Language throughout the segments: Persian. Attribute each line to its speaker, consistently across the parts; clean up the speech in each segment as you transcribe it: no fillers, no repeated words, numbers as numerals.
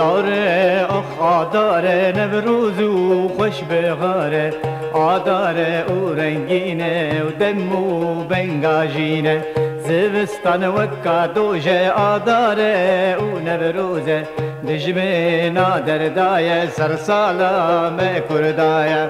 Speaker 1: داره آخ داره نوروز و خوش بغاره آداره او رنگینه و دم و بنگاجینه زوستان وکا دوژه آداره او نوروزه دجمه نادردایه سرسالم کردایه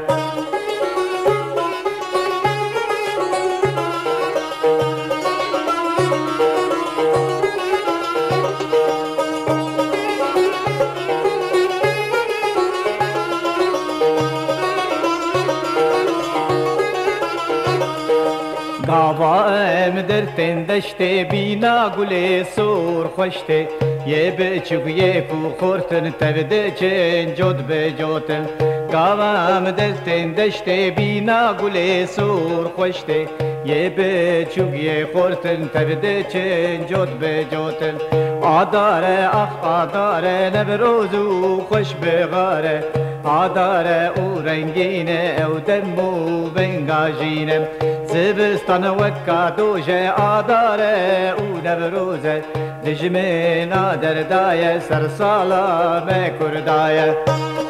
Speaker 1: گاوام در تندشته بینا گل سور خوشته یه بچوک یه کو خورتن تبده چن جد به جوتن گاوام در تندشته بینا گل سور خوشته یه بچوک یه خورتن تبده چن جد به جوتن آداره آخ آداره نبروزو خوش بغاره آداره او رنگینه او دمو بنگاجینه زبستان وکا دوژه آداره او نبروزه دجمه نادردایه سرسالم کردایه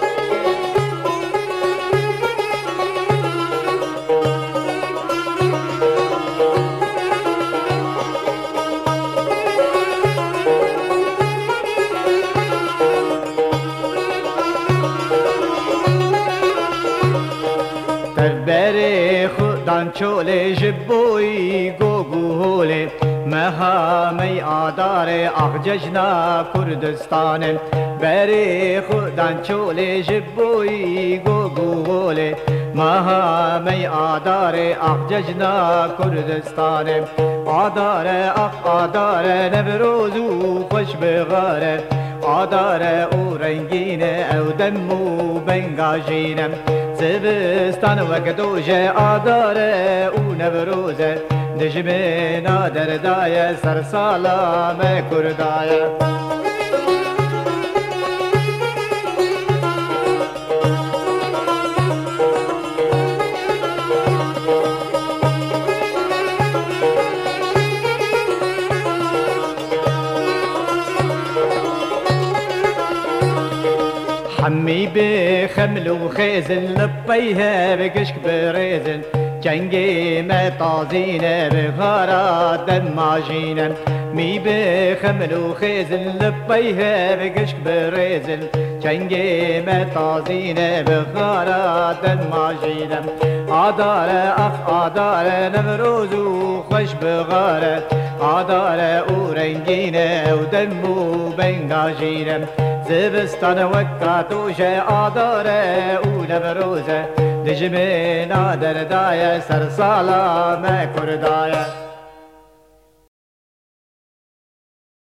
Speaker 1: بری خودان چوله جبوی گوگوله مهامی آداره آخ ججنا کردستان بری خودان چوله جبوی گوگوله مهامی آداره آخ ججنا کردستان آداره آخ آداره نبروزو خوش بغاره آداره او رنگینه او دمو بنگاجینه زبستان وقدوجه آداره او نبروزه دجمه نادردایه سرسالم کردایه حمي بخمل وخيزن لبيها بقشك بريزن جنگي ما طازينه بغارة دماجينه مي بخمل وخيزن لبيها بقشك بريزن جنگي ما طازينه بغارة دماجينه آداره اخ آداره نمروزو خوش بغاره آداره او رنگینه و دمو بنگاجینه زبستان وکا دوژه آداره او نبروزه دجمه نادردایه سرسالم کردایه